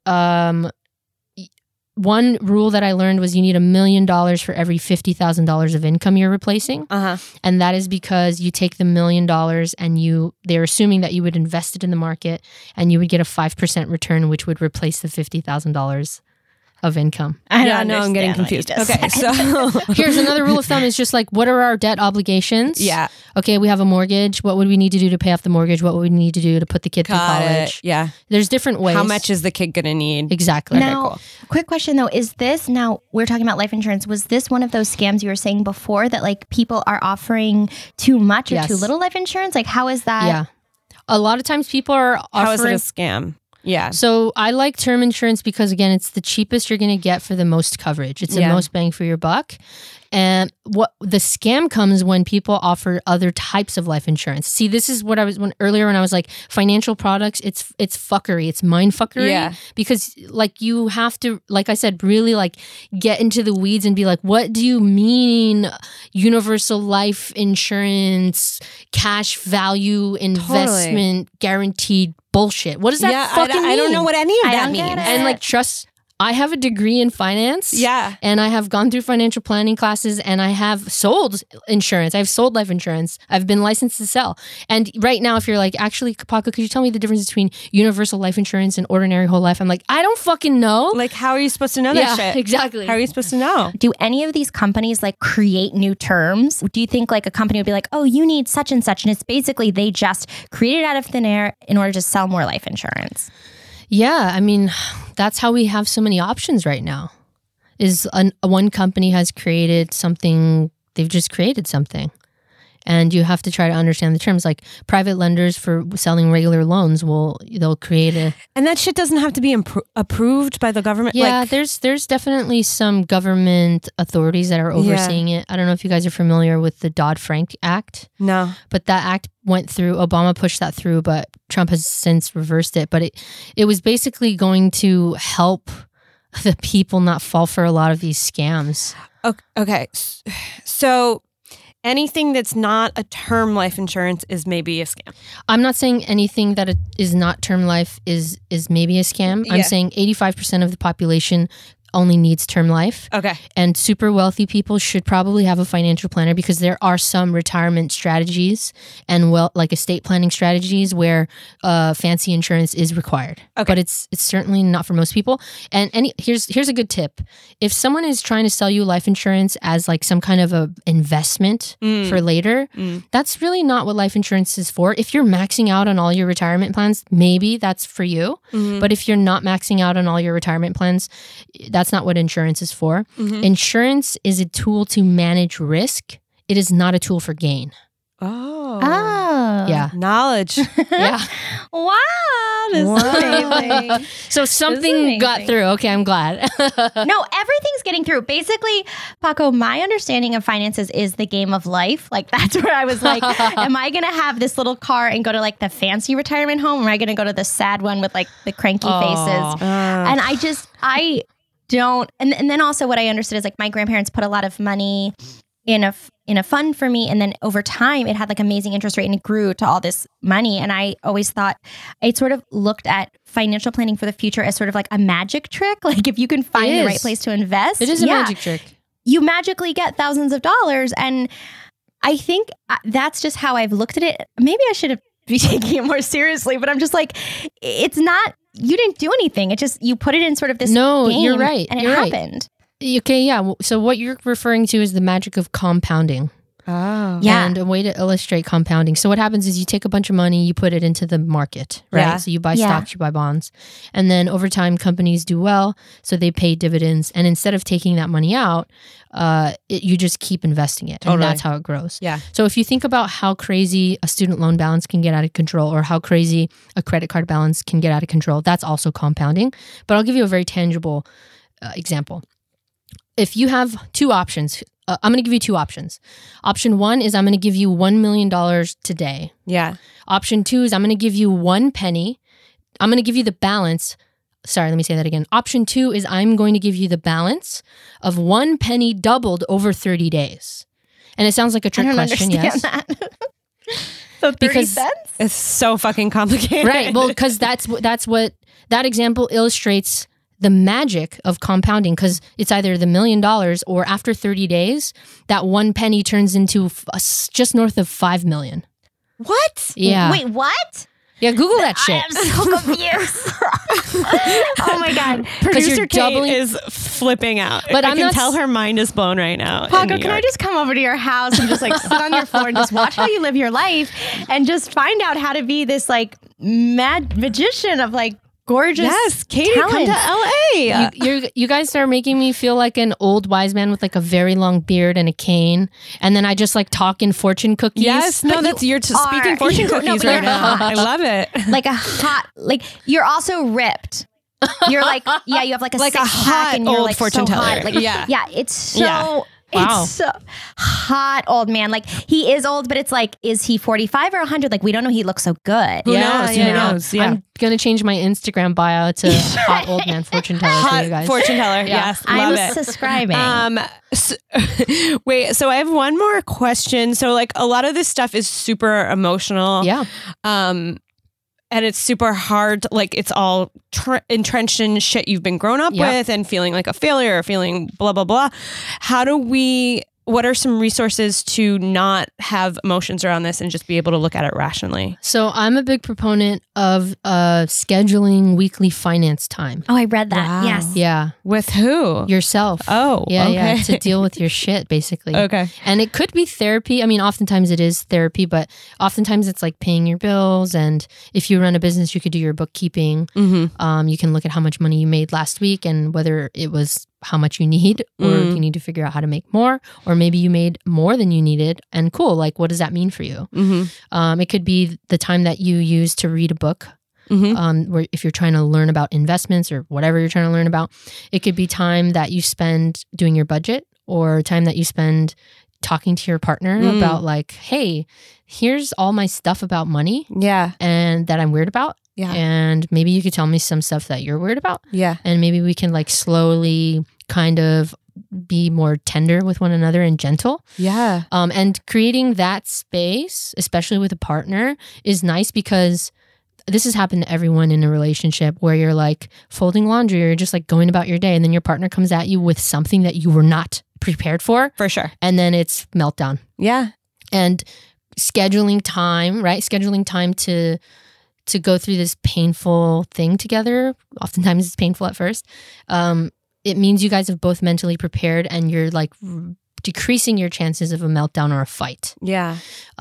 one rule that I learned was you need $1 million for every $50,000 of income you're replacing. And that is because you take the $1 million and they're assuming that you would invest it in the market and you would get a 5% return, which would replace the $50,000 of income. I'm getting confused. Okay, so here's another rule of thumb is just like, what are our debt obligations? Yeah. Okay, we have a mortgage. What would we need to do to pay off the mortgage? What would we need to do to put the kid through college? Yeah. There's different ways. How much is the kid going to need? Exactly. Now, quick question though, now we're talking about life insurance. Was this one of those scams you were saying before that like people are offering too much or too little life insurance? Like how is that? Yeah. A lot of times people are offering... How is it a scam? Yeah. So I like term insurance because, again, it's the cheapest you're going to get for the most coverage. It's the most bang for your buck. And what the scam comes when people offer other types of life insurance. See, this is what I was earlier when I was like financial products. It's fuckery. It's mind fuckery. Yeah. Because like you have to, like I said, really like get into the weeds and be like, what do you mean universal life insurance, cash value investment, guaranteed bullshit? What does that fucking mean? I don't know what any of that means. And like trust. I have a degree in finance. Yeah. And I have gone through financial planning classes and I have sold insurance. I've sold life insurance. I've been licensed to sell. And right now, if you're like, actually, Paco, could you tell me the difference between universal life insurance and ordinary whole life? I'm like, I don't fucking know. Like, how are you supposed to know that shit? Exactly. How are you supposed to know? Do any of these companies like create new terms? Do you think like a company would be like, oh, you need such and such? And it's basically they just create it out of thin air in order to sell more life insurance. Yeah, I mean, that's how we have so many options right now. One company has created something, they've just created something. And you have to try to understand the terms. Like private lenders for selling regular loans they'll create a... And that shit doesn't have to be approved by the government? Yeah, there's definitely some government authorities that are overseeing it. I don't know if you guys are familiar with the Dodd-Frank Act. No. But that act went through, Obama pushed that through, but Trump has since reversed it. But it was basically going to help the people not fall for a lot of these scams. Okay. So... anything that's not a term life insurance is maybe a scam. I'm not saying anything that is not term life is maybe a scam. I'm saying 85% of the population only needs term life. Okay. And super wealthy people should probably have a financial planner because there are some retirement strategies and like estate planning strategies where fancy insurance is required. Okay. But it's certainly not for most people. And here's a good tip. If someone is trying to sell you life insurance as like some kind of a investment for later, that's really not what life insurance is for. If you're maxing out on all your retirement plans, maybe that's for you. But if you're not maxing out on all your retirement plans, that's not what insurance is for. Insurance is a tool to manage risk. It is not a tool for gain. Oh. Yeah. Knowledge. Yeah. Wow. This is amazing. So something got through. Okay, I'm glad. No, everything's getting through. Basically, Paco, my understanding of finances is the game of life. Like that's where I was like, am I going to have this little car and go to like the fancy retirement home? Or am I going to go to the sad one with like the cranky faces? And I don't. And then also what I understood is like my grandparents put a lot of money in a fund for me. And then over time it had like amazing interest rate and it grew to all this money. And I always thought I sort of looked at financial planning for the future as sort of like a magic trick. Like if you can find the right place to invest. It is a magic trick. You magically get thousands of dollars. And I think that's just how I've looked at it. Maybe I should have be taking it more seriously, but I'm just like, it's not, you didn't do anything. It just, you put it in sort of this game, you're right. And it happened. Okay, yeah. So what you're referring to is the magic of compounding. Oh. Yeah. And a way to illustrate compounding. So what happens is you take a bunch of money, you put it into the market, right? Yeah. So you buy stocks, you buy bonds. And then over time, companies do well, so they pay dividends. And instead of taking that money out, you just keep investing it. And that's how it grows. Yeah. So if you think about how crazy a student loan balance can get out of control or how crazy a credit card balance can get out of control, that's also compounding. But I'll give you a very tangible example. If you have two options, I'm going to give you two options. Option one is I'm going to give you $1 million today. Yeah. Option two is I'm going to give you 1 penny. I'm going to give you the balance. Sorry, let me say that again. Option two is I'm going to give you the balance of 1 penny doubled over 30 days. And it sounds like a trick question, yes? That. So 30 cents? It's so fucking complicated. Right. Well, because that's what that example illustrates the magic of compounding, because it's either the $1 million or after 30 days, that 1 penny turns into just north of 5 million. What? Yeah. Wait, what? Yeah, Google that shit. I'm so confused. Oh my God. Producer Kate is flipping out. But I can tell her mind is blown right now. Paco, can I just come over to your house and just like sit on your floor and just watch how you live your life and just find out how to be this like mad magician of like gorgeous. Yes, Katie, come to LA. You guys are making me feel like an old wise man with like a very long beard and a cane, and then I just like talk in fortune cookies. Yes, no, you're speaking fortune cookies right now. I love it. Like a hot, like you're also ripped. You're like, yeah, you have like a hot and you're old like fortune so teller. hot. Like, yeah, it's so. Yeah. Wow. It's so hot old man. Like he is old, but it's like, is he 45 or 100? Like we don't know. He looks so good. Who knows? Yeah. I'm gonna change my Instagram bio to hot old man fortune teller for you guys. Fortune teller. Yes, love I'm subscribing. Wait, so I have one more question. So like a lot of this stuff is super emotional. Yeah. And it's super hard. Like it's all entrenched in shit you've been grown up with and feeling like a failure or feeling blah, blah, blah. What are some resources to not have emotions around this and just be able to look at it rationally? So I'm a big proponent of scheduling weekly finance time. Oh, I read that. Wow. Yes. Yeah. With who? Yourself. Oh, yeah, okay. yeah. To deal with your shit, basically. Okay. And it could be therapy. I mean, oftentimes it is therapy, but oftentimes it's like paying your bills. And if you run a business, you could do your bookkeeping. Mm-hmm. You can look at how much money you made last week and whether it was how much you need, or if you need to figure out how to make more, or maybe you made more than you needed. And cool, like what does that mean for you? Mm-hmm. It could be the time that you use to read a book. Where if you're trying to learn about investments or whatever you're trying to learn about, it could be time that you spend doing your budget, or time that you spend talking to your partner about like, hey, here's all my stuff about money. Yeah. And that I'm weird about. Yeah. And maybe you could tell me some stuff that you're weird about. Yeah. And maybe we can like slowly kind of be more tender with one another and gentle. Yeah. And creating that space, especially with a partner, is nice because this has happened to everyone in a relationship where you're like folding laundry or you're just like going about your day, and then your partner comes at you with something that you were not prepared for. For sure. And then it's meltdown. Yeah. And scheduling time, right? Scheduling time to go through this painful thing together. Oftentimes it's painful at first. It means you guys have both mentally prepared and you're like decreasing your chances of a meltdown or a fight. Yeah.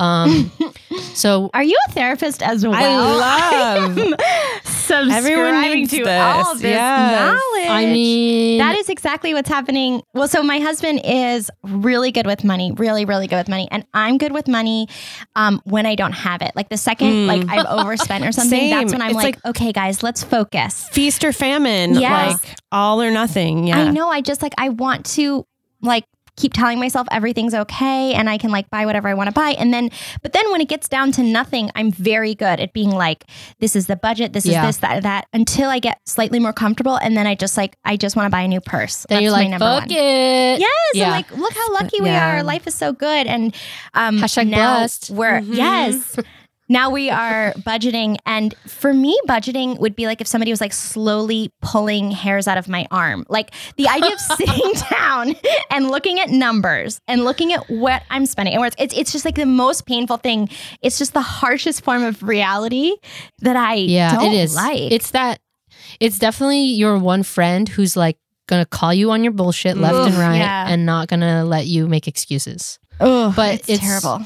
So are you a therapist as well? I love subscribing to all this knowledge. I mean, that is exactly what's happening. Well, so my husband is really good with money, really, really good with money. And I'm good with money when I don't have it. Like the second like I've overspent or something, that's when I'm like, okay, guys, let's focus. Feast or famine. Yes. Like all or nothing. Yeah. I know. I just like, I want to like keep telling myself everything's okay and I can like buy whatever I want to buy. But then when it gets down to nothing, I'm very good at being like, this is the budget, this is this, that, until I get slightly more comfortable. And then I just want to buy a new purse. Then That's you're like, fuck it. Yes. Yeah. I'm like, look how lucky we are. Life is so good. And hashtag now blessed. we're, yes. now we are budgeting. And for me, budgeting would be like if somebody was like slowly pulling hairs out of my arm. Like the idea of sitting down and looking at numbers and looking at what I'm spending. And it's just like the most painful thing. It's just the harshest form of reality that I don't like. It's definitely your one friend who's like going to call you on your bullshit left and right and not going to let you make excuses. But it's terrible.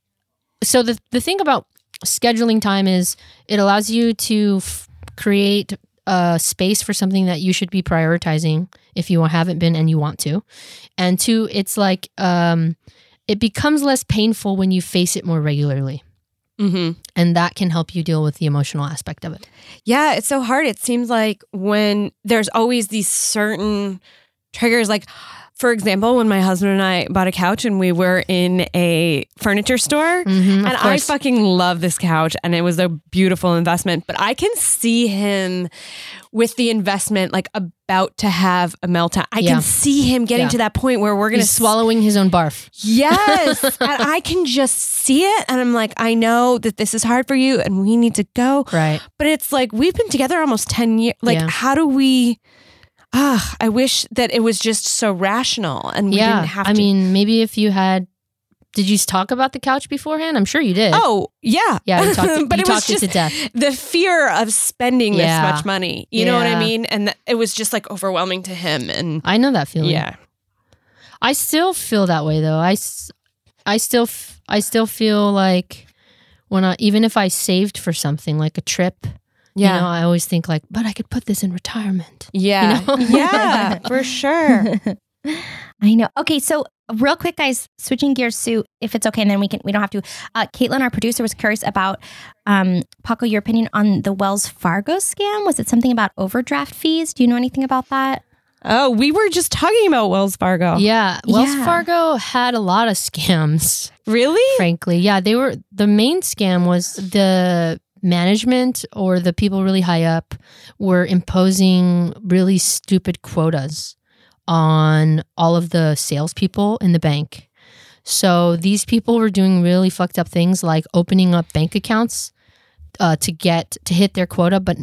So the thing about scheduling time is it allows you to create a space for something that you should be prioritizing if you haven't been and you want to. And two, it's like it becomes less painful when you face it more regularly. Mm-hmm. And that can help you deal with the emotional aspect of it. Yeah, it's so hard. It seems like when there's always these certain triggers, like for example, when my husband and I bought a couch and we were in a furniture store, and I fucking love this couch and it was a beautiful investment, but I can see him with the investment like about to have a meltdown. I can see him getting to that point where we're going to swallowing his own barf. Yes. And I can just see it. And I'm like, I know that this is hard for you and we need to go. Right. But it's like, we've been together almost 10 years. Like, how do we... I wish that it was just so rational and we didn't have to. I mean, maybe if you had, did you talk about the couch beforehand? I'm sure you did. Oh, yeah. Yeah, you talked, but it was just to death. The fear of spending this much money. You know what I mean? And it was just like overwhelming to him. And I know that feeling. Yeah. I still feel that way though. I still feel like even if I saved for something like a trip, you know, I always think like, but I could put this in retirement. Yeah. You know? Yeah, for sure. I know. Okay, so real quick, guys, switching gears, Sue, if it's okay, and then we don't have to. Caitlin, our producer, was curious about, Paco, your opinion on the Wells Fargo scam. Was it something about overdraft fees? Do you know anything about that? Oh, we were just talking about Wells Fargo. Yeah. Wells Fargo had a lot of scams. Really? Frankly. Yeah, the main scam was the management or the people really high up were imposing really stupid quotas on all of the salespeople in the bank. So these people were doing really fucked up things like opening up bank accounts to hit their quota, but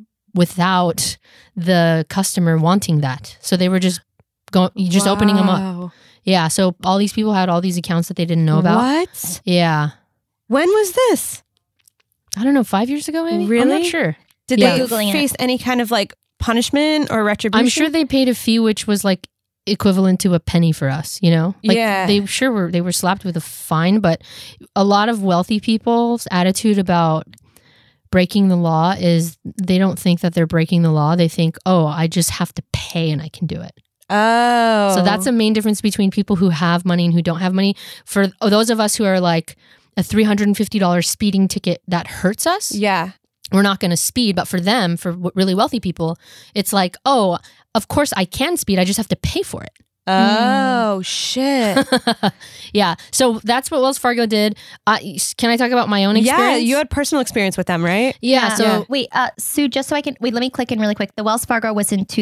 without the customer wanting that. So they were just opening them up. Yeah. So all these people had all these accounts that they didn't know about. What? Yeah. When was this? I don't know, 5 years ago maybe? Really? I'm not sure. Did they face any kind of like punishment or retribution? I'm sure they paid a fee which was like equivalent to a penny for us, you know? Like, they were slapped with a fine, but a lot of wealthy people's attitude about breaking the law is they don't think that they're breaking the law. They think, oh, I just have to pay and I can do it. Oh. So that's the main difference between people who have money and who don't have money. For those of us who are like, a $350 speeding ticket that hurts us. Yeah. We're not going to speed. But for them, for really wealthy people, it's like, oh, of course I can speed. I just have to pay for it. Oh, shit. Yeah. So that's what Wells Fargo did. Can I talk about my own experience? Yeah, you had personal experience with them, right? Yeah. So wait, Sue, just so I can let me click in really quick. The Wells Fargo was in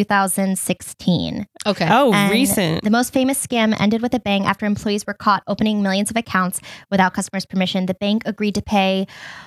2016. Okay. Oh, recent. The most famous scam ended with a bang after employees were caught opening millions of accounts without customers' permission. The bank agreed to pay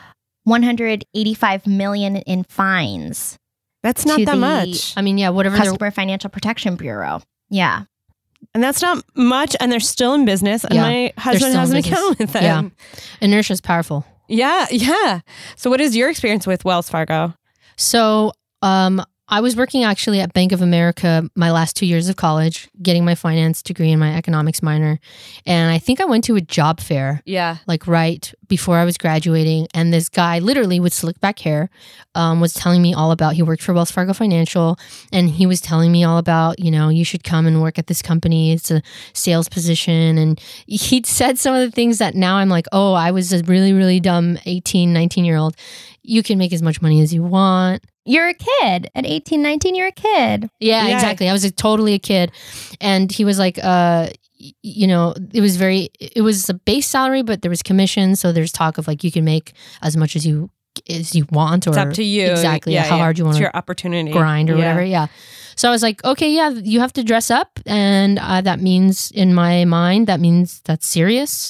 $185 million in fines. That's not that much. I mean, yeah, whatever. Customer Financial Protection Bureau. Yeah. And that's not much, and they're still in business, and my husband has an account with them. Yeah. Inertia's powerful. Yeah, yeah. So what is your experience with Wells Fargo? So I was working actually at Bank of America my last 2 years of college, getting my finance degree and my economics minor. And I think I went to a job fair. Yeah. Like right before I was graduating. And this guy literally with slick back hair was telling me all about, he worked for Wells Fargo Financial. And he was telling me all about, you know, you should come and work at this company. It's a sales position. And he'd said some of the things that now I'm like, oh, I was a really, really dumb 18, 19-year-old. You can make as much money as you want. You're a kid. At 18, 19, you're a kid. Yeah, exactly. I was totally a kid. And he was like, you know, it was a base salary, but there was commission. So there's talk of like, you can make as much as you want. Or it's up to you. Exactly. Yeah, how hard you want to your opportunity. grind or whatever. Yeah. So I was like, okay, yeah, you have to dress up. And that means in my mind, that means that's serious. And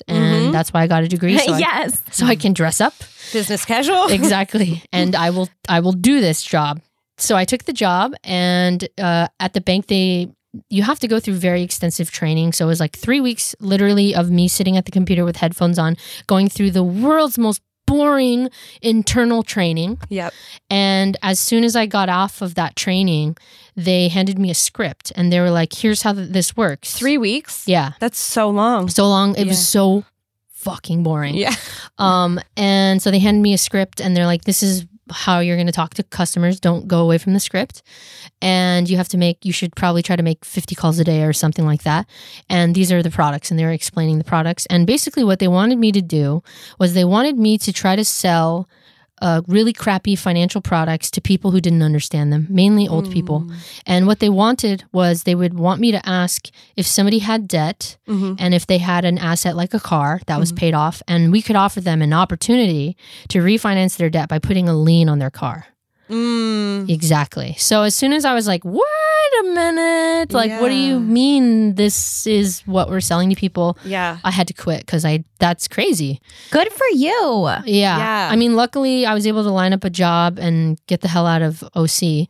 and that's why I got a degree. So so I can dress up. Business casual. Exactly. And I will do this job. So I took the job, and at the bank, you have to go through very extensive training. So it was like 3 weeks literally of me sitting at the computer with headphones on, going through the world's most boring internal training. Yep. And as soon as I got off of that training, they handed me a script, and they were like, here's how this works. 3 weeks? Yeah. That's so long. So long. It was so fucking boring. Yeah. And so they handed me a script, and they're like, this is how you're going to talk to customers. Don't go away from the script. And you should probably try to make 50 calls a day or something like that. And these are the products. And they were explaining the products. And basically what they wanted me to do was they wanted me to try to sell really crappy financial products to people who didn't understand them, mainly old people. And what they wanted was they would want me to ask if somebody had debt and if they had an asset like a car that was paid off, and we could offer them an opportunity to refinance their debt by putting a lien on their car. Exactly. So as soon as I was like, wait a minute, like, what do you mean this is what we're selling to people? Yeah. I had to quit because that's crazy. Good for you. Yeah. I mean, luckily I was able to line up a job and get the hell out of OC.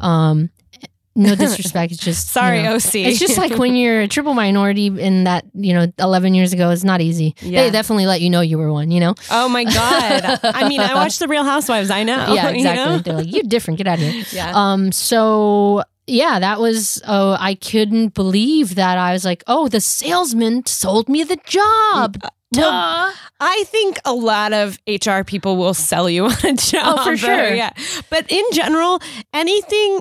No disrespect. It's just sorry, OC. It's just like when you're a triple minority in that 11 years ago, it's not easy. Yeah. They definitely let you know you were one. Oh my god. I mean, I watched The Real Housewives. I know. Yeah, exactly. They're like, you're different. Get out of here. Yeah. So yeah, that was. I couldn't believe that. I was like, oh, the salesman sold me the job. Well, I think a lot of HR people will sell you on a job. Oh, for sure. Yeah. But in general, anything.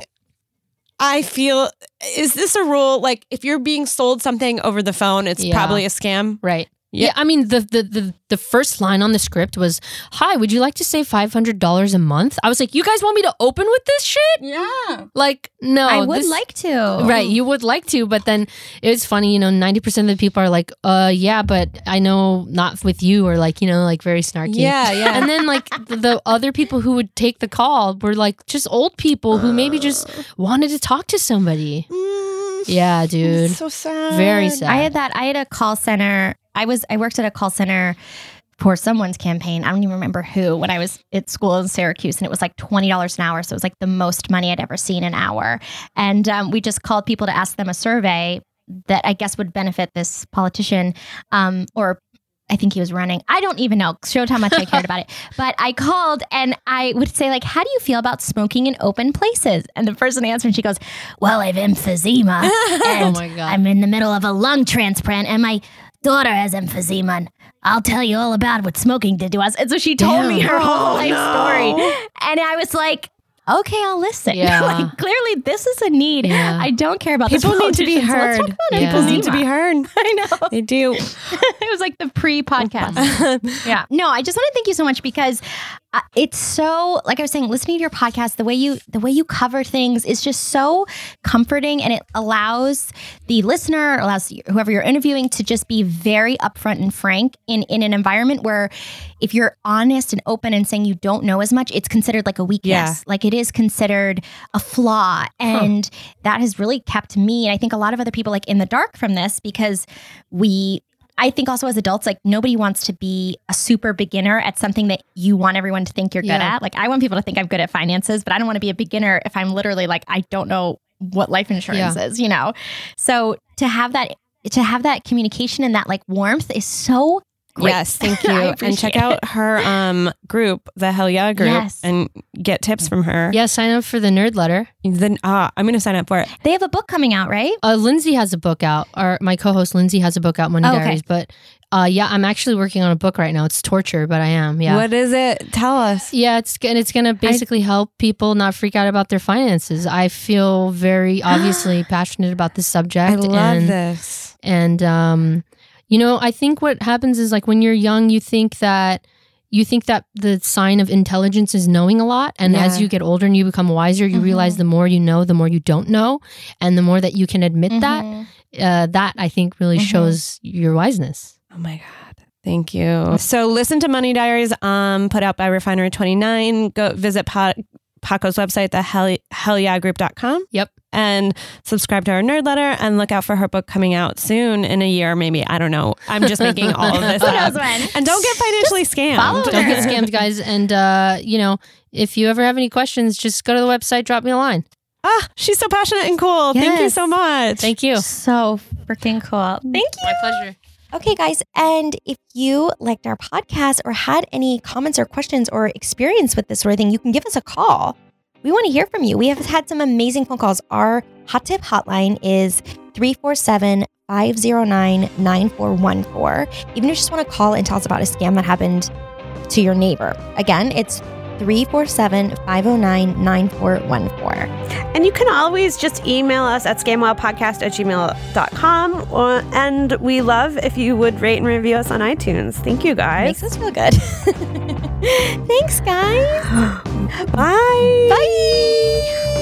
I feel, is this a rule? Like, if you're being sold something over the phone, it's probably a scam. Right. Yeah. I mean, the first line on the script was, "Hi, would you like to save $500 a month?" I was like, "You guys want me to open with this shit?" Yeah. Like, no. I would like to. Right. You would like to. But then it was funny, 90% of the people are like, yeah, but I know not with you, or like, like very snarky. Yeah. Yeah. And then like the other people who would take the call were like just old people who maybe just wanted to talk to somebody. Yeah, dude. So sad. Very sad. I had a call center. I worked at a call center for someone's campaign. I don't even remember who, when I was at school in Syracuse, and it was like $20 an hour. So it was like the most money I'd ever seen an hour. And we just called people to ask them a survey that I guess would benefit this politician, or I think he was running. I don't even know. Showed how much I cared about it. But I called and I would say, like, how do you feel about smoking in open places? And the person answered, and she goes, well, I have emphysema. And oh my God. I'm in the middle of a lung transplant, and my daughter has emphysema. And I'll tell you all about what smoking did to us. And so she told me her whole life story. And I was like, okay, I'll listen. Yeah. Like, clearly, this is a need. Yeah. I don't care about people this. Need to be heard. So People need to be heard. I know. They do. It was like the pre-podcast. Yeah. No, I just want to thank you so much, because it's so, like I was saying, listening to your podcast, the way you cover things is just so comforting, and it allows the listener, allows whoever you're interviewing to just be very upfront and frank in an environment where if you're honest and open and saying you don't know as much, it's considered like a weakness. Yeah. Like it is considered a flaw. And that has really kept me, and I think a lot of other people, like, in the dark from this, because I think also as adults, like, nobody wants to be a super beginner at something that you want everyone to think you're good at. Like, I want people to think I'm good at finances, but I don't want to be a beginner if I'm literally like, I don't know what life insurance is, So to have that communication and that like warmth is so great. Yes, thank you. And check out her group, the Hell Yeah group, and get tips from her. Yeah, sign up for the Nerd Letter. Then I'm going to sign up for it. They have a book coming out, right? Lindsay has a book out. Or my co-host Lindsay has a book out, Money Diaries. But yeah, I'm actually working on a book right now. It's torture, but I am. Yeah. What is it? Tell us. Yeah, it's going to basically help people not freak out about their finances. I feel very obviously passionate about this subject. I love this. And I think what happens is, like, when you're young, you think that the sign of intelligence is knowing a lot. And as you get older and you become wiser, you realize the more you know, the more you don't know. And the more that you can admit that I think really shows your wiseness. Oh my God. Thank you. So listen to Money Diaries, put out by Refinery 29. Go visit Paco's website, the hellyeahgroup.com. Yep. and subscribe to our nerdletter and look out for her book coming out soon in a year, maybe. I don't know. I'm just making all of this up. And don't get financially scammed. Don't get scammed, guys. And, if you ever have any questions, just go to the website, drop me a line. She's so passionate and cool. Yes. Thank you so much. Thank you. So freaking cool. Thank you. My pleasure. Okay, guys. And if you liked our podcast or had any comments or questions or experience with this sort of thing, you can give us a call. We want to hear from you. We have had some amazing phone calls. Our Hot Tip hotline is 347-509-9414. Even if you just want to call and tell us about a scam that happened to your neighbor. Again, it's 347-509-9414. And you can always just email us at scamwhopodcast@gmail.com. And we love if you would rate and review us on iTunes. Thank you, guys. Makes us feel good. Thanks, guys. Bye. Bye.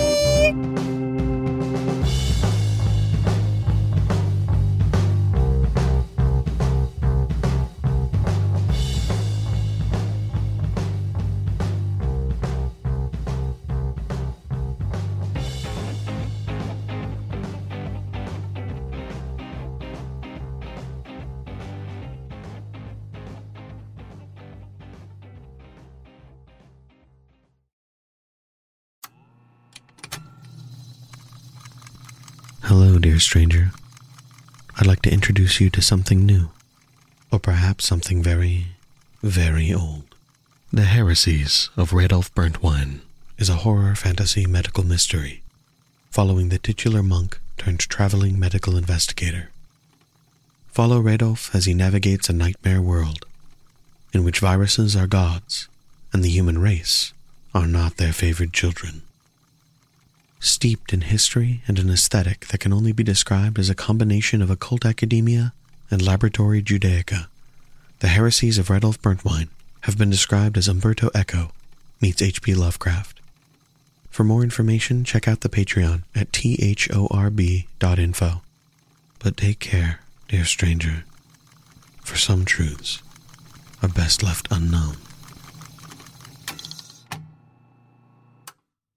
Hello, dear stranger. I'd like to introduce you to something new, or perhaps something very, very old. The Heresies of Radolf Burntwine is a horror fantasy medical mystery following the titular monk turned traveling medical investigator. Follow Radolf as he navigates a nightmare world in which viruses are gods and the human race are not their favored children. Steeped in history and an aesthetic that can only be described as a combination of occult academia and laboratory Judaica, the Heresies of Radolf Burntwine have been described as Umberto Eco meets H.P. Lovecraft. For more information, check out the Patreon at thorb.info. But take care, dear stranger, for some truths are best left unknown.